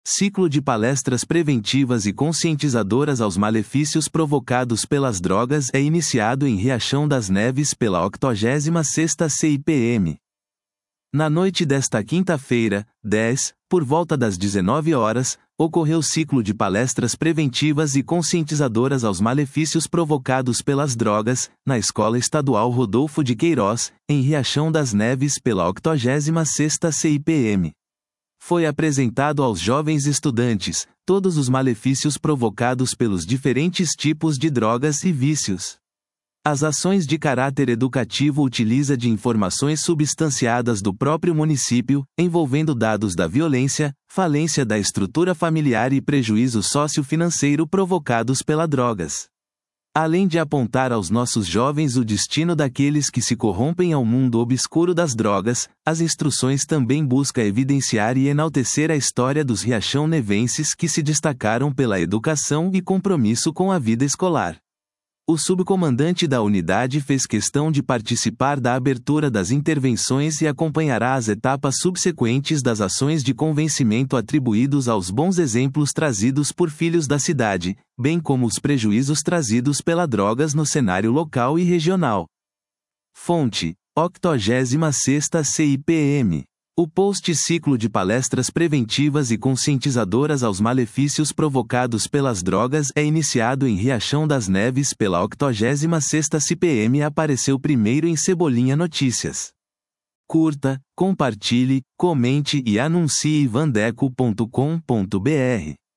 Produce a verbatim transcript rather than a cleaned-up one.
Ciclo de palestras preventivas e conscientizadoras aos malefícios provocados pelas drogas é iniciado em Riachão das Neves pela octogésima sexta C I P M. Na noite desta quinta-feira, dez, por volta das dezenove horas, ocorreu ciclo de palestras preventivas e conscientizadoras aos malefícios provocados pelas drogas, na Escola Estadual Rodolfo de Queiroz, em Riachão das Neves pela octogésima sexta C I P M. Foi apresentado aos jovens estudantes todos os malefícios provocados pelos diferentes tipos de drogas e vícios. As ações de caráter educativo utilizam de informações substanciadas do próprio município, envolvendo dados da violência, falência da estrutura familiar e prejuízo sociofinanceiro provocados pelas drogas. Além de apontar aos nossos jovens o destino daqueles que se corrompem ao mundo obscuro das drogas, as instruções também buscam evidenciar e enaltecer a história dos riachão-nevenses que se destacaram pela educação e compromisso com a vida escolar. O subcomandante da unidade fez questão de participar da abertura das intervenções e acompanhará as etapas subsequentes das ações de convencimento atribuídos aos bons exemplos trazidos por filhos da cidade, bem como os prejuízos trazidos pelas drogas no cenário local e regional. Fonte: octogésima sexta C I P M. O post ciclo de palestras preventivas e conscientizadoras aos malefícios provocados pelas drogas é iniciado em Riachão das Neves pela octogésima sexta C I P M e apareceu primeiro em Cebolinha Notícias. Curta, compartilhe, comente e anuncie vandeco ponto com ponto br.